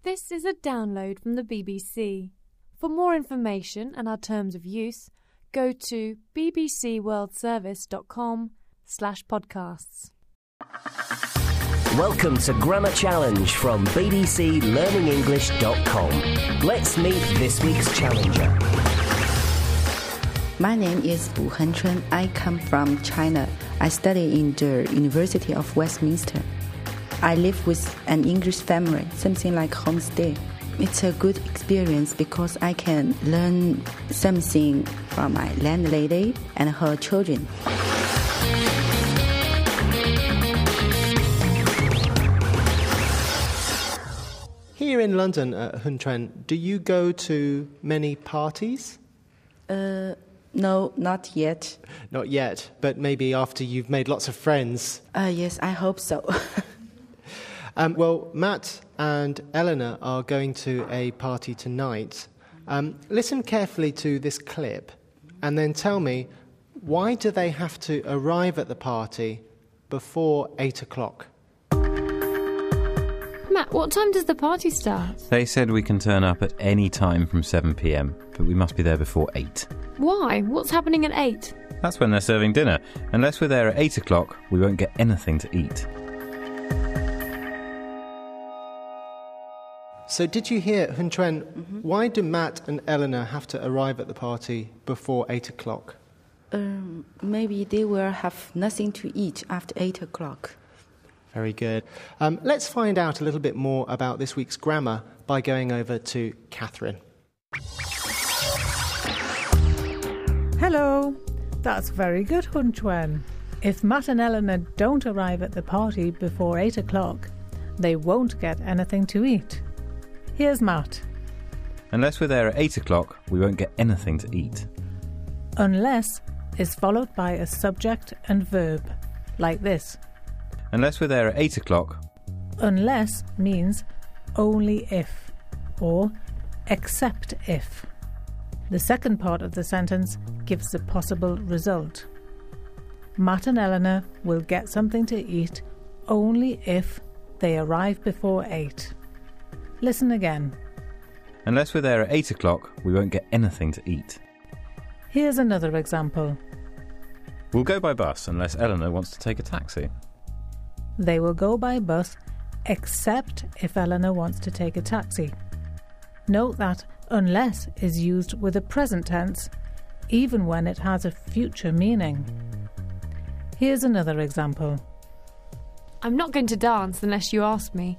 This is a download from the BBC. For more information and our terms of use, go to bbcworldservice.com/podcasts. Welcome to Grammar Challenge from bbclearningenglish.com. Let's meet this week's challenger. My name is Wu Henchun. I come from China. I study in the University of Westminster. I live with an English family, something like homestay. It's a good experience because I can learn something from my landlady and her children. Here in London, Hun Chuan, do you go to many parties? No, not yet. Not yet, but maybe after you've made lots of friends. Yes, I hope so. Well, Matt and Eleanor are going to a party tonight. Listen carefully to this clip and then tell me, why do they have to arrive at the party before 8 o'clock? Matt, what time does the party start? They said we can turn up at any time from 7 p.m, but we must be there before 8. Why? What's happening at 8? That's when they're serving dinner. Unless we're there at 8 o'clock, we won't get anything to eat. So did you hear, Hun Chuan, why do Matt and Eleanor have to arrive at the party before 8 o'clock? Maybe they will have nothing to eat after 8 o'clock. Very good. Let's find out a little bit more about this week's grammar by going over to Catherine. Hello. That's very good, Hun Chuan. If Matt and Eleanor don't arrive at the party before 8 o'clock, they won't get anything to eat. Here's Matt. Unless we're there at 8 o'clock, we won't get anything to eat. Unless is followed by a subject and verb, like this. Unless we're there at 8 o'clock. Unless means only if, or except if. The second part of the sentence gives the possible result. Matt and Eleanor will get something to eat only if they arrive before 8. Listen again. Unless we're there at 8 o'clock, we won't get anything to eat. Here's another example. We'll go by bus unless Eleanor wants to take a taxi. They will go by bus except if Eleanor wants to take a taxi. Note that unless is used with a present tense, even when it has a future meaning. Here's another example. I'm not going to dance unless you ask me.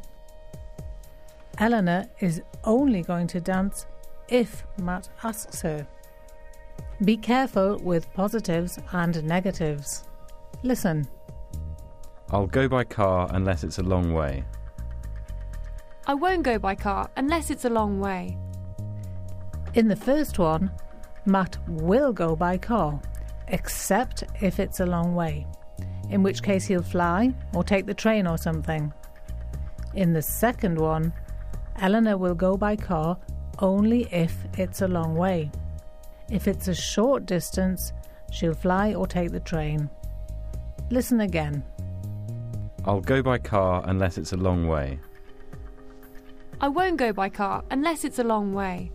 Eleanor is only going to dance if Matt asks her. Be careful with positives and negatives. Listen. I'll go by car unless it's a long way. I won't go by car unless it's a long way. In the first one, Matt will go by car, except if it's a long way, in which case he'll fly or take the train or something. In the second one, Eleanor will go by car only if it's a long way. If it's a short distance, she'll fly or take the train. Listen again. I'll go by car unless it's a long way. I won't go by car unless it's a long way.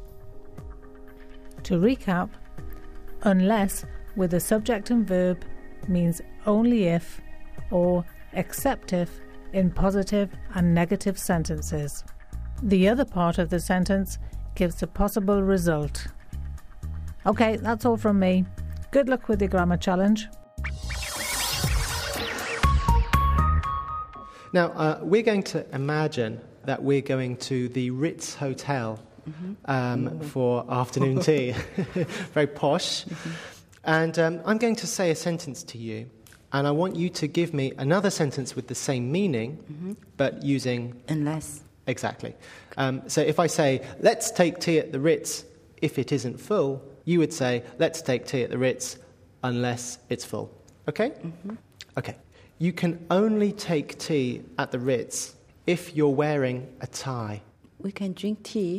To recap, unless with a subject and verb means only if or except if in positive and negative sentences. The other part of the sentence gives a possible result. OK, that's all from me. Good luck with your grammar challenge. Now, we're going to imagine that we're going to the Ritz Hotel for afternoon tea. Very posh. And I'm going to say a sentence to you, and I want you to give me another sentence with the same meaning, but using... Unless. Exactly. So if I say, let's take tea at the Ritz if it isn't full, you would say, let's take tea at the Ritz unless it's full. Okay? Okay. You can only take tea at the Ritz if you're wearing a tie. We can drink tea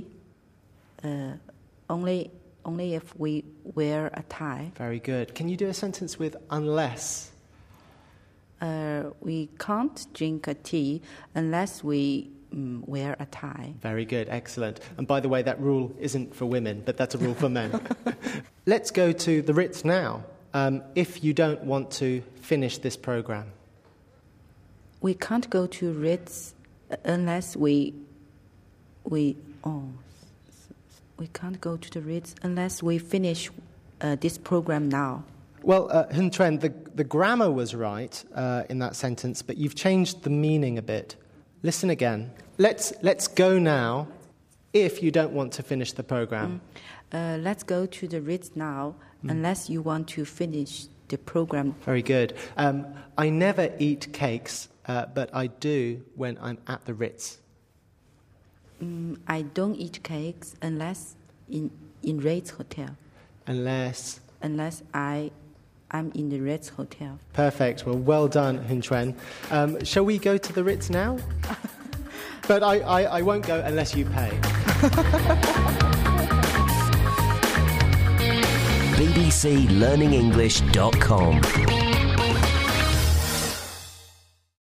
only if we wear a tie. Very good. Can you do a sentence with unless? We can't drink a tea unless we wear a tie. Very good, excellent. And by the way, that rule isn't for women, but that's a rule for men. Let's go to the Ritz now. If you don't want to finish this program. We can't go to Ritz unless we can't go to the Ritz unless we finish this program now. Well, Hun Tuen, the grammar was right in that sentence, but you've changed the meaning a bit. Listen again. Let's go now if you don't want to finish the program. Let's go to the Ritz now unless you want to finish the program. Very good. I never eat cakes, but I do when I'm at the Ritz. I don't eat cakes unless in Ritz Hotel. Unless I'm in the Ritz Hotel. Perfect. Well done, Hun Tuen. Shall we go to the Ritz now? But I won't go unless you pay. bbclearningenglish.com